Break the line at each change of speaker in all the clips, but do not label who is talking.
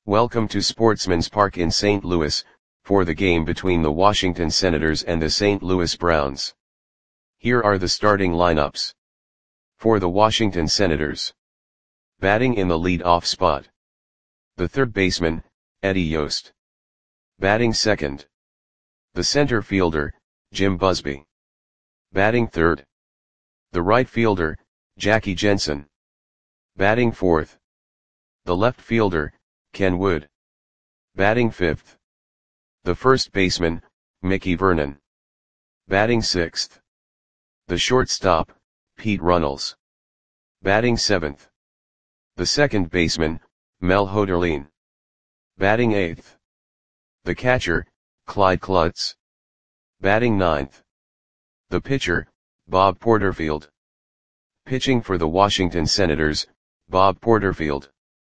Welcome to Sportsman's Park in St. Louis, for the game between the Washington Senators and the St. Louis Browns. Here are the starting lineups. For the Washington Senators. Batting in the lead-off spot. The third baseman, Eddie Yost. Batting second. The center fielder, Jim Busby. Batting third. The right fielder, Jackie Jensen. Batting fourth. The left fielder, Ken Wood. Batting fifth. The first baseman, Mickey Vernon. Batting sixth. The shortstop, Pete Runnels. Batting seventh. The second baseman, Mel Hoderline. Batting eighth. The catcher, Clyde Klutz. Batting ninth. The pitcher, Bob Porterfield. Pitching for the Washington Senators, Bob Porterfield.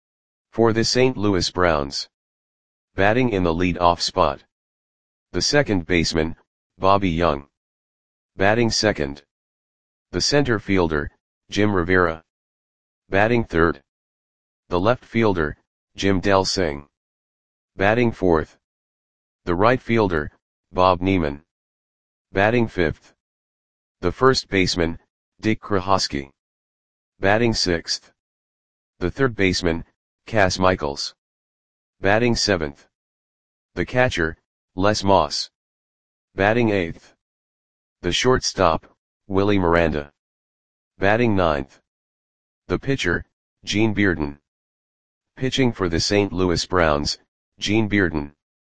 For the St. Louis Browns. Batting in the lead-off spot. The second baseman, Bobby Young. Batting second. The center fielder, Jim Rivera. Batting third. The left fielder, Jim Delsing. Batting fourth. The right fielder, Bob Neiman. Batting fifth. The first baseman, Dick Krahoski. Batting sixth. The third baseman, Cass Michaels. Batting seventh. The catcher, Les Moss. Batting eighth. The shortstop, Willie Miranda. Batting ninth. The pitcher, Gene Bearden. Pitching for the St. Louis Browns, Gene Bearden.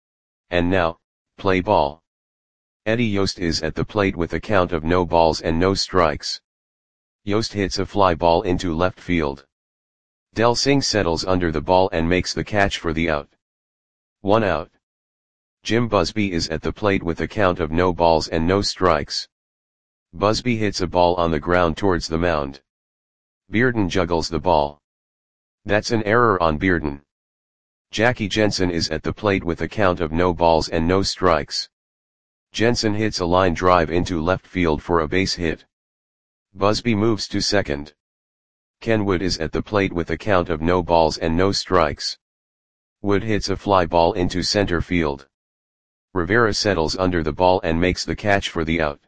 And now, play ball. Eddie Yost is at the plate with a count of no balls and no strikes. Yost hits a fly ball into left field. Delsing settles under the ball and makes the catch for the out. 1 out. Jim Busby is at the plate with a count of no balls and no strikes. Busby hits a ball on the ground towards the mound. Bearden juggles the ball. That's an error on Bearden. Jackie Jensen is at the plate with a count of no balls and no strikes. Jensen hits a line drive into left field for a base hit. Busby moves to second. Ken Wood is at the plate with a count of no balls and no strikes. Wood hits a fly ball into center field. Rivera settles under the ball and makes the catch for the out.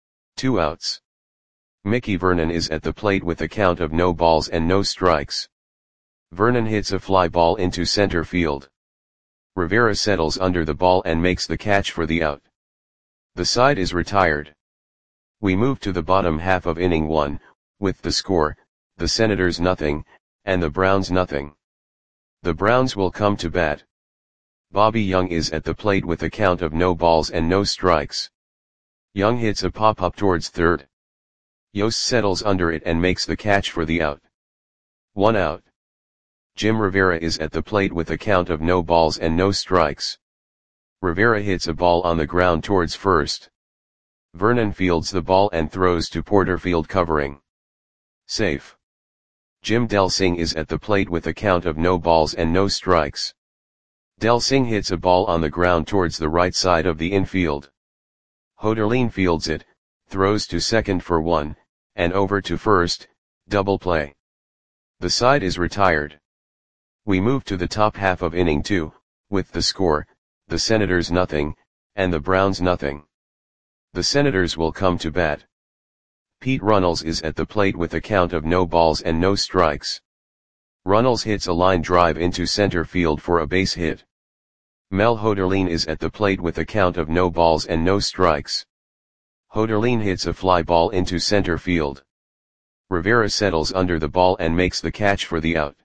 2 outs. Mickey Vernon is at the plate with a count of no balls and no strikes. Vernon hits a fly ball into center field. Rivera settles under the ball and makes the catch for the out. The side is retired. We move to the bottom half of inning 1, with the score, the Senators nothing, and the Browns nothing. The Browns will come to bat. Bobby Young is at the plate with a count of no balls and no strikes. Young hits a pop-up towards third. Yost settles under it and makes the catch for the out. 1 out. Jim Rivera is at the plate with a count of no balls and no strikes. Rivera hits a ball on the ground towards first. Vernon fields the ball and throws to Porterfield covering. Safe. Jim Delsing is at the plate with a count of no balls and no strikes. Delsing hits a ball on the ground towards the right side of the infield. Hoderline fields it, throws to second for 1, and over to first, double play. The side is retired. We move to the top half of inning 2, with the score, the Senators nothing, and the Browns nothing. The Senators will come to bat. Pete Runnels is at the plate with a count of no balls and no strikes. Runnels hits a line drive into center field for a base hit. Mel Hoderline is at the plate with a count of no balls and no strikes. Hoderline hits a fly ball into center field. Rivera settles under the ball and makes the catch for the out.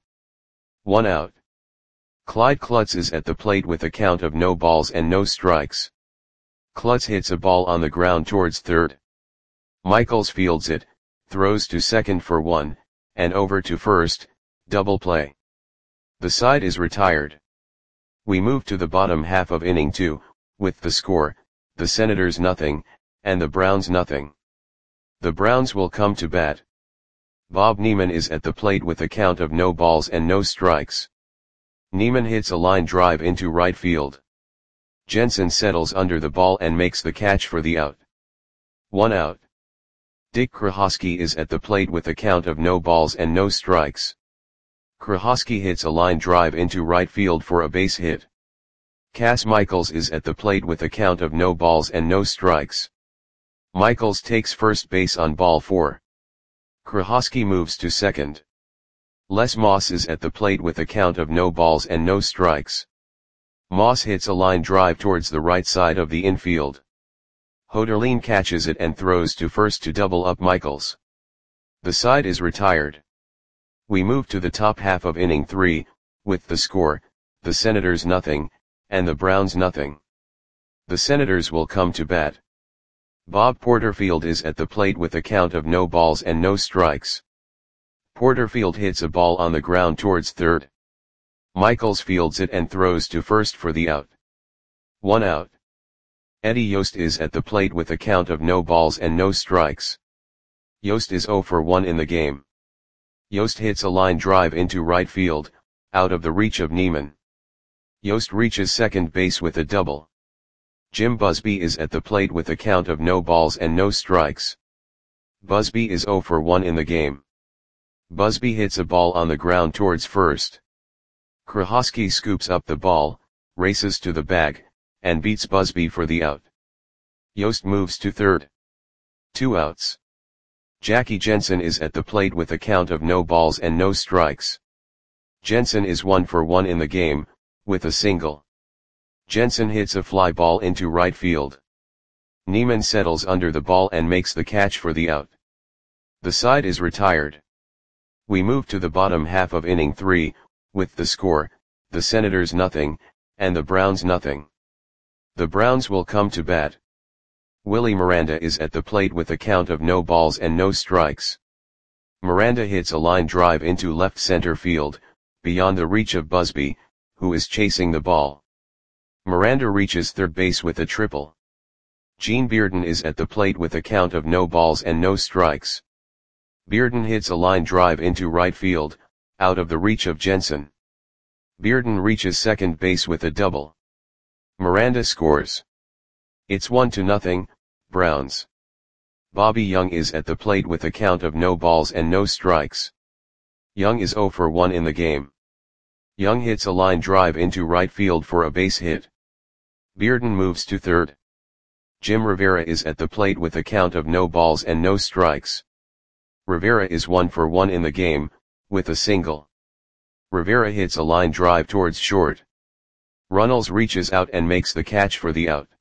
1 out. Clyde Klutz is at the plate with a count of no balls and no strikes. Klutz hits a ball on the ground towards third. Michaels fields it, throws to second for 1, and over to first, double play. The side is retired. We move to the bottom half of inning 2, with the score, the Senators nothing, and the Browns nothing. The Browns will come to bat. Bob Neiman is at the plate with a count of no balls and no strikes. Neiman hits a line drive into right field. Jensen settles under the ball and makes the catch for the out. 1 out. Dick Krahoski is at the plate with a count of no balls and no strikes. Krahosky hits a line drive into right field for a base hit. Cas Michaels is at the plate with a count of no balls and no strikes. Michaels takes first base on ball 4. Krahosky moves to second. Les Moss is at the plate with a count of no balls and no strikes. Moss hits a line drive towards the right side of the infield. Hoderlin catches it and throws to first to double up Michaels. The side is retired. We move to the top half of inning 3, with the score, the Senators nothing, and the Browns nothing. The Senators will come to bat. Bob Porterfield is at the plate with a count of no balls and no strikes. Porterfield hits a ball on the ground towards third. Michaels fields it and throws to first for the out. 1 out. Eddie Yost is at the plate with a count of no balls and no strikes. Yost is 0 for 1 in the game. Yost hits a line drive into right field, out of the reach of Neiman. Yost reaches second base with a double. Jim Busby is at the plate with a count of no balls and no strikes. Busby is 0 for 1 in the game. Busby hits a ball on the ground towards first. Krahosky scoops up the ball, races to the bag, and beats Busby for the out. Yost moves to third. 2 outs. Jackie Jensen is at the plate with a count of no balls and no strikes. Jensen is 1 for 1 in the game, with a single. Jensen hits a fly ball into right field. Neiman settles under the ball and makes the catch for the out. The side is retired. We move to the bottom half of inning 3, with the score, the Senators nothing, and the Browns nothing. The Browns will come to bat. Willie Miranda is at the plate with a count of no balls and no strikes. Miranda hits a line drive into left center field, beyond the reach of Busby, who is chasing the ball. Miranda reaches third base with a triple. Gene Bearden is at the plate with a count of no balls and no strikes. Bearden hits a line drive into right field, out of the reach of Jensen. Bearden reaches second base with a double. Miranda scores. It's 1-0, Browns. Bobby Young is at the plate with a count of no balls and no strikes. Young is 0 for 1 in the game. Young hits a line drive into right field for a base hit. Bearden moves to third. Jim Rivera is at the plate with a count of no balls and no strikes. Rivera is 1 for 1 in the game, with a single. Rivera hits a line drive towards short. Runnels reaches out and makes the catch for the out.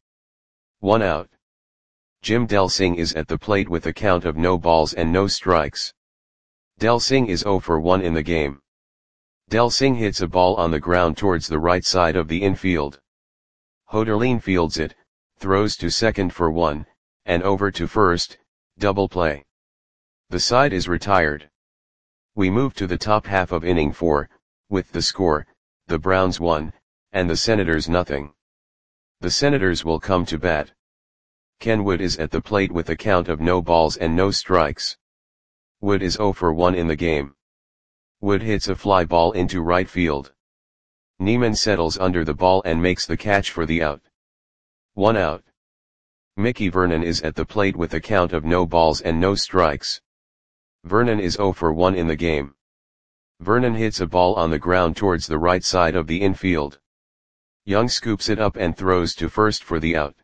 1 out. Jim Delsing is at the plate with a count of no balls and no strikes. Delsing is 0 for 1 in the game. Delsing hits a ball on the ground towards the right side of the infield. Hoderlin fields it, throws to second for 1, and over to first, double play. The side is retired. We move to the top half of inning 4, with the score, the Browns 1, and the Senators nothing. The Senators will come to bat. Ken Wood is at the plate with a count of no balls and no strikes. Wood is 0 for 1 in the game. Wood hits a fly ball into right field. Neiman settles under the ball and makes the catch for the out. 1 out. Mickey Vernon is at the plate with a count of no balls and no strikes. Vernon is 0 for 1 in the game. Vernon hits a ball on the ground towards the right side of the infield. Young scoops it up and throws to first for the out.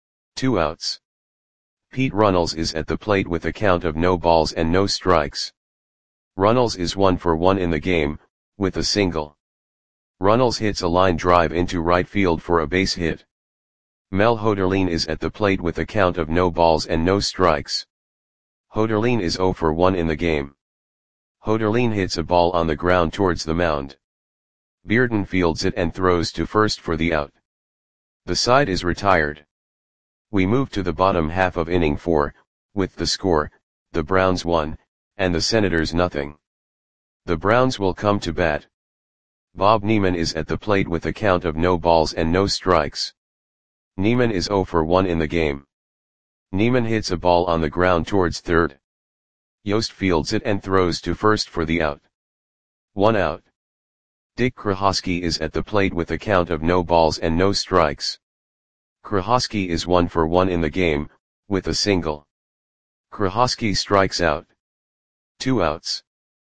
2 outs. Pete Runnels is at the plate with a count of no balls and no strikes. Runnels is 1 for 1 in the game, with a single. Runnels hits a line drive into right field for a base hit. Mel Hoderlin is at the plate with a count of no balls and no strikes. Hoderlin is 0 for 1 in the game. Hoderlin hits a ball on the ground towards the mound. Bearden fields it and throws to first for the out. The side is retired. We move to the bottom half of inning 4, with the score, the Browns 1, and the Senators nothing. The Browns will come to bat. Bob Neiman is at the plate with a count of no balls and no strikes. Neiman is 0 for 1 in the game. Neiman hits a ball on the ground towards third. Yost fields it and throws to first for the out. 1 out. Dick Krahosky is at the plate with a count of no balls and no strikes. Krahosky is 1 for 1 in the game, with a single. Krahosky strikes out. 2 outs.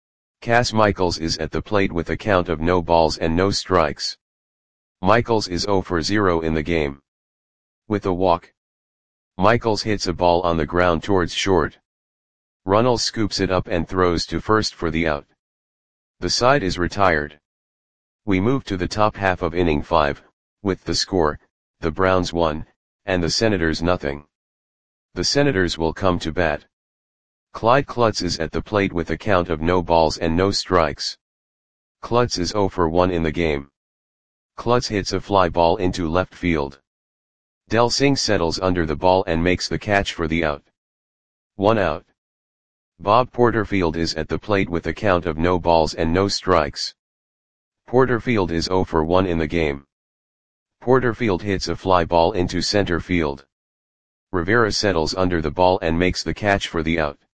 Cass Michaels is at the plate with a count of no balls and no strikes. Michaels is 0 for 0 in the game. With a walk, Michaels hits a ball on the ground towards short. Runnels scoops it up and throws to first for the out. The side is retired. We move to the top half of inning 5, with the score, the Browns 1, and the Senators nothing. The Senators will come to bat. Clyde Klutz is at the plate with a count of no balls and no strikes. Klutz is 0 for 1 in the game. Klutz hits a fly ball into left field. Del Singh settles under the ball and makes the catch for the out. 1 out. Bob Porterfield is at the plate with a count of no balls and no strikes. Porterfield is 0 for 1 in the game. Porterfield hits a fly ball into center field. Rivera settles under the ball and makes the catch for the out.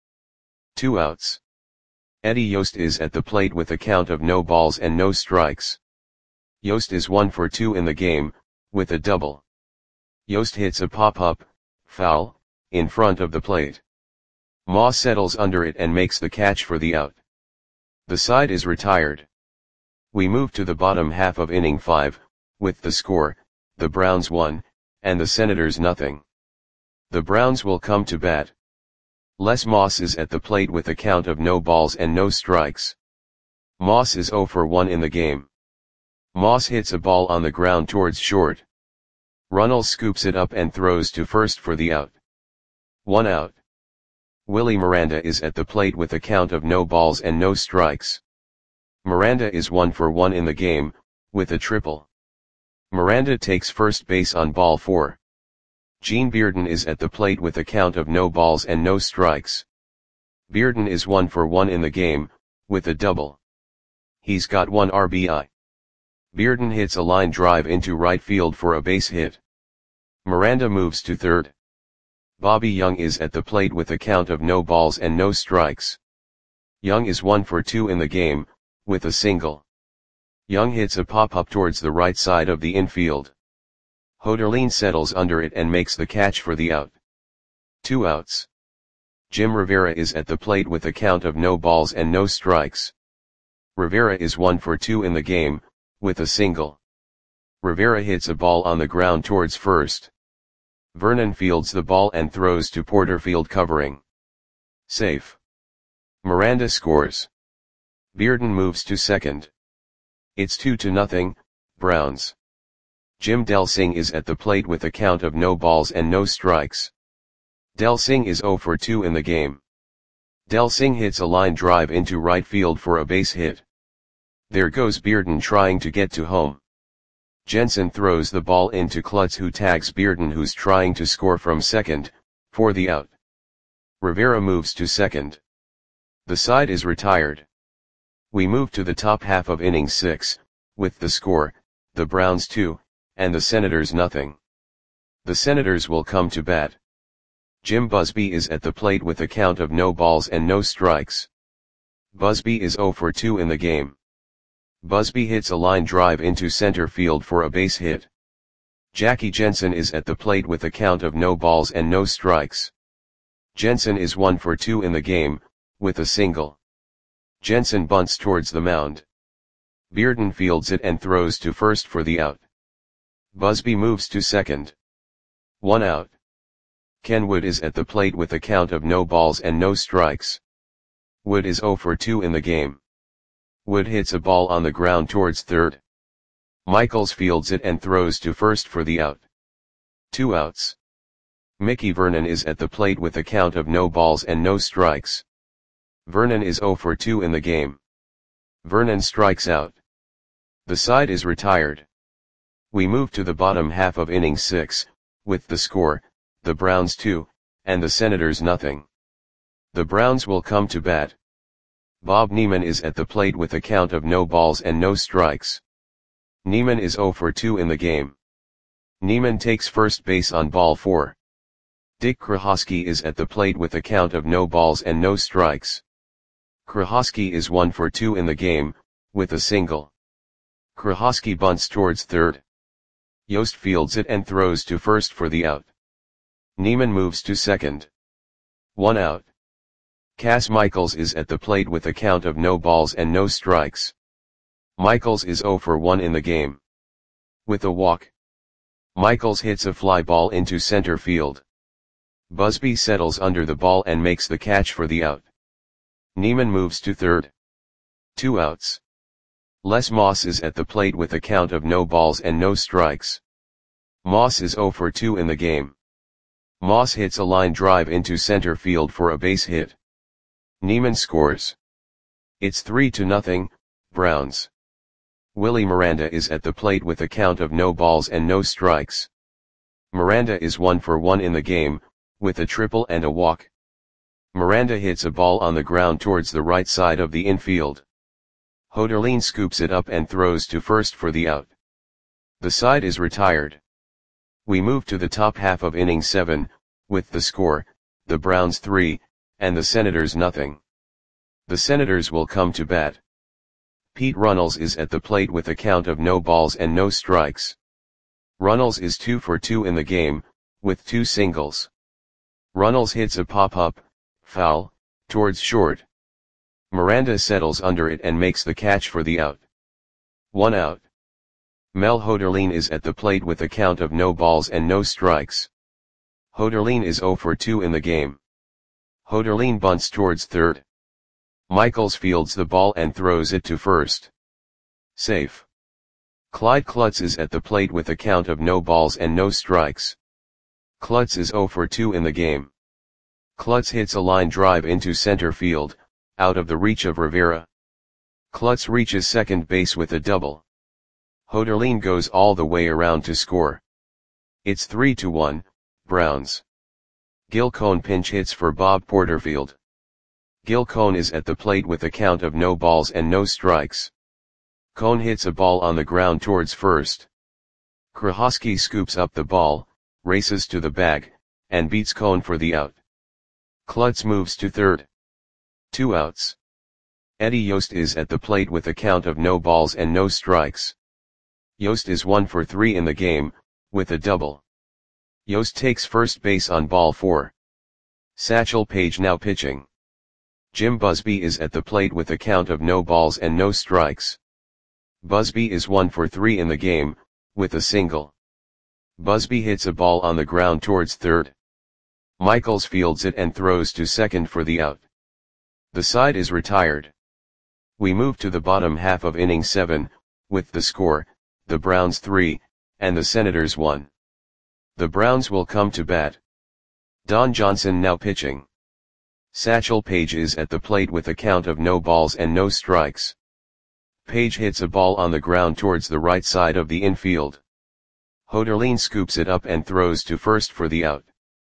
2 outs. Eddie Yost is at the plate with a count of no balls and no strikes. Yost is 1 for 2 in the game, with a double. Yost hits a pop-up, foul, in front of the plate. Moss settles under it and makes the catch for the out. The side is retired. We move to the bottom half of inning 5, with the score, the Browns 1, and the Senators nothing. The Browns will come to bat. Les Moss is at the plate with a count of no balls and no strikes. Moss is 0 for 1 in the game. Moss hits a ball on the ground towards short. Runnels scoops it up and throws to first for the out. 1 out. Willie Miranda is at the plate with a count of no balls and no strikes. Miranda is 1 for 1 in the game, with a triple. Miranda takes first base on ball 4. Gene Bearden is at the plate with a count of no balls and no strikes. Bearden is 1 for 1 in the game, with a double. He's got 1 RBI. Bearden hits a line drive into right field for a base hit. Miranda moves to third. Bobby Young is at the plate with a count of no balls and no strikes. Young is 1 for 2 in the game, with a single. Young hits a pop-up towards the right side of the infield. Hoderline settles under it and makes the catch for the out. 2 outs. Jim Rivera is at the plate with a count of no balls and no strikes. Rivera is 1 for 2 in the game, with a single. Rivera hits a ball on the ground towards first. Vernon fields the ball and throws to Porterfield covering. Safe. Miranda scores. Bearden moves to second. It's 2-0, Browns. Jim Del Singh is at the plate with a count of no balls and no strikes. Del Singh is 0 for 2 in the game. Del Singh hits a line drive into right field for a base hit. There goes Bearden trying to get to home. Jensen throws the ball into Klutz, who tags Bearden, who's trying to score from second, for the out. Rivera moves to second. The side is retired. We move to the top half of inning 6, with the score, the Browns 2, and the Senators nothing. The Senators will come to bat. Jim Busby is at the plate with a count of no balls and no strikes. Busby is 0 for 2 in the game. Busby hits a line drive into center field for a base hit. Jackie Jensen is at the plate with a count of no balls and no strikes. Jensen is 1 for 2 in the game, with a single. Jensen bunts towards the mound. Bearden fields it and throws to first for the out. Busby moves to second. 1 out. Ken Wood is at the plate with a count of no balls and no strikes. Wood is 0 for 2 in the game. Wood hits a ball on the ground towards third. Michaels fields it and throws to first for the out. 2 outs. Mickey Vernon is at the plate with a count of no balls and no strikes. Vernon is 0 for 2 in the game. Vernon strikes out. The side is retired. We move to the bottom half of inning 6, with the score, the Browns 2, and the Senators nothing. The Browns will come to bat. Bob Neiman is at the plate with a count of no balls and no strikes. Neiman is 0 for 2 in the game. Neiman takes first base on ball 4. Dick Krahosky is at the plate with a count of no balls and no strikes. Krahosky is 1 for 2 in the game, with a single. Krahosky bunts towards third. Yost fields it and throws to first for the out. Neiman moves to second. 1 out. Cass Michaels is at the plate with a count of no balls and no strikes. Michaels is 0 for 1 in the game. With a walk, Michaels hits a fly ball into center field. Busby settles under the ball and makes the catch for the out. Neiman moves to third. 2 outs. Les Moss is at the plate with a count of no balls and no strikes. Moss is 0 for 2 in the game. Moss hits a line drive into center field for a base hit. Neiman scores. It's 3-0, Browns. Willie Miranda is at the plate with a count of no balls and no strikes. Miranda is 1 for 1 in the game, with a triple and a walk. Miranda hits a ball on the ground towards the right side of the infield. Hoderlin scoops it up and throws to first for the out. The side is retired. We move to the top half of inning 7, with the score, the Browns 3, and the Senators nothing. The Senators will come to bat. Pete Runnels is at the plate with a count of no balls and no strikes. Runnels is 2 for 2 in the game, with 2 singles. Runnels hits a pop-up, foul, towards short. Miranda settles under it and makes the catch for the out. 1 out. Mel Hoderlin is at the plate with a count of no balls and no strikes. Hoderlin is 0 for 2 in the game. Hoderlin bunts towards third. Michaels fields the ball and throws it to first. Safe. Clyde Klutz is at the plate with a count of no balls and no strikes. Klutz is 0 for 2 in the game. Klutz hits a line drive into center field, out of the reach of Rivera. Klutz reaches second base with a double. Hoderlin goes all the way around to score. It's 3-1, Browns. Gil Cone pinch hits for Bob Porterfield. Gil Cone is at the plate with a count of no balls and no strikes. Cone hits a ball on the ground towards first. Krahosky scoops up the ball, races to the bag, and beats Cone for the out. Klutz moves to third. 2 outs. Eddie Yost is at the plate with a count of no balls and no strikes. Yost is 1 for 3 in the game, with a double. Yost takes first base on ball 4. Satchel Paige now pitching. Jim Busby is at the plate with a count of no balls and no strikes. Busby is 1 for 3 in the game, with a single. Busby hits a ball on the ground towards third. Michaels fields it and throws to second for the out. The side is retired. We move to the bottom half of inning 7, with the score, the Browns 3, and the Senators 1. The Browns will come to bat. Don Johnson now pitching. Satchel Paige is at the plate with a count of no balls and no strikes. Paige hits a ball on the ground towards the right side of the infield. Hoderlin scoops it up and throws to first for the out.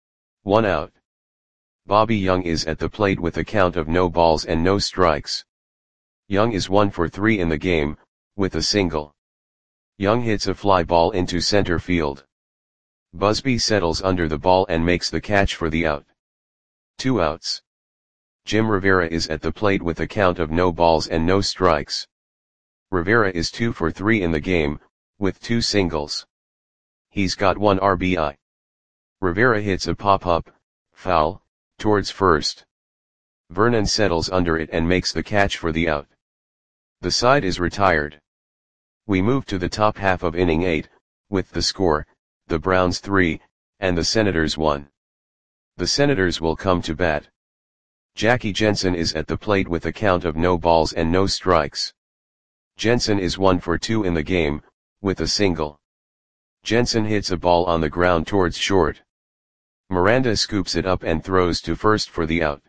1 out. Bobby Young is at the plate with a count of no balls and no strikes. Young is 1 for 3 in the game, with a single. Young hits a fly ball into center field. Busby settles under the ball and makes the catch for the out. 2 outs. Jim Rivera is at the plate with a count of no balls and no strikes. Rivera is 2 for 3 in the game, with 2 singles. He's got 1 RBI. Rivera hits a pop-up, foul, towards first. Vernon settles under it and makes the catch for the out. The side is retired. We move to the top half of inning 8, with the score, the Browns 3, and the Senators 1. The Senators will come to bat. Jackie Jensen is at the plate with a count of no balls and no strikes. Jensen is 1 for 2 in the game, with a single. Jensen hits a ball on the ground towards short. Miranda scoops it up and throws to first for the out.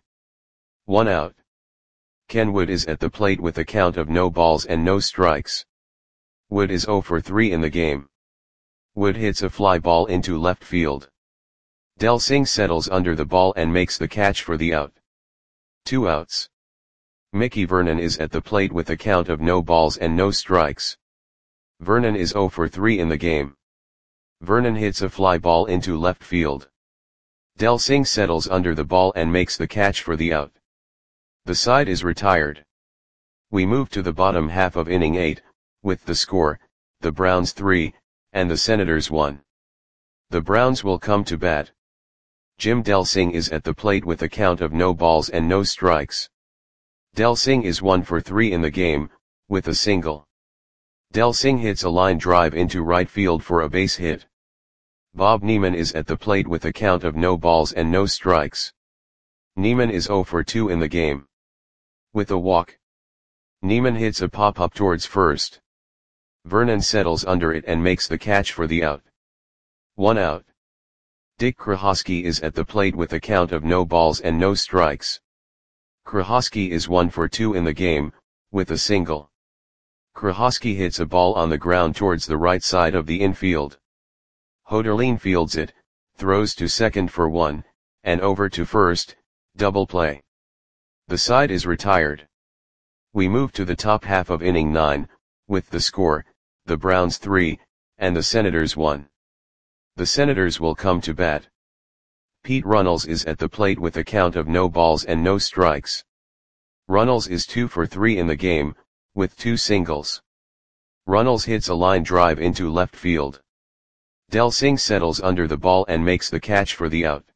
1 out. Ken Wood is at the plate with a count of no balls and no strikes. Wood is 0 for 3 in the game. Wood hits a fly ball into left field. Del Singh settles under the ball and makes the catch for the out. 2 outs. Mickey Vernon is at the plate with a count of no balls and no strikes. Vernon is 0 for 3 in the game. Vernon hits a fly ball into left field. Del Singh settles under the ball and makes the catch for the out. The side is retired. We move to the bottom half of inning 8, with the score, the Browns 3, and the Senators 1. The Browns will come to bat. Jim Delsing is at the plate with a count of no balls and no strikes. Delsing is 1 for 3 in the game, with a single. Delsing hits a line drive into right field for a base hit. Bob Neiman is at the plate with a count of no balls and no strikes. Neiman is 0 for 2 in the game. With a walk. Neiman hits a pop-up towards first. Vernon settles under it and makes the catch for the out. 1 out. Dick Krahosky is at the plate with a count of no balls and no strikes. Krahosky is 1 for 2 in the game, with a single. Krahosky hits a ball on the ground towards the right side of the infield. Hoderlin fields it, throws to second for 1, and over to first, double play. The side is retired. We move to the top half of inning 9, with the score, the Browns 3, and the Senators 1. The Senators will come to bat. Pete Runnels is at the plate with a count of no balls and no strikes. Runnels is 2 for 3 in the game, with 2 singles. Runnels hits a line drive into left field. Delsing settles under the ball and makes the catch for the out.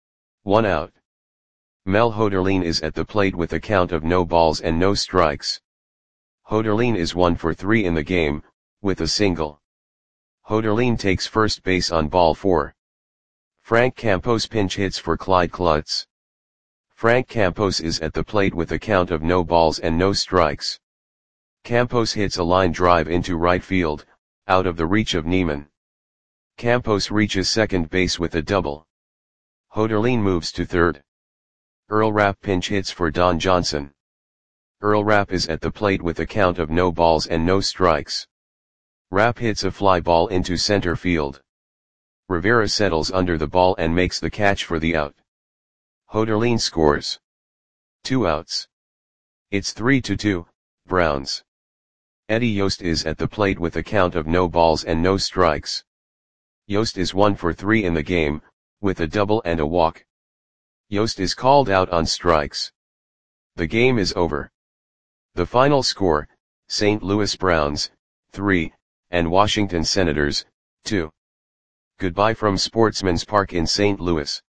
1 out. Mel Hoderlin is at the plate with a count of no balls and no strikes. Hoderlin is 1 for 3 in the game, with a single. Hoderlin takes first base on ball 4. Frank Campos pinch hits for Clyde Klutz. Frank Campos is at the plate with a count of no balls and no strikes. Campos hits a line drive into right field, out of the reach of Neiman. Campos reaches second base with a double. Hoderlin moves to third. Earl Rapp pinch hits for Don Johnson. Earl Rapp is at the plate with a count of no balls and no strikes. Rapp hits a fly ball into center field. Rivera settles under the ball and makes the catch for the out. Hoderlin scores. 2 outs. It's 3-2, Browns. Eddie Yost is at the plate with a count of no balls and no strikes. Yost is 1 for 3 in the game, with a double and a walk. Yost is called out on strikes. The game is over. The final score, St. Louis Browns, 3, and Washington Senators, 2. Goodbye from Sportsman's Park in St. Louis.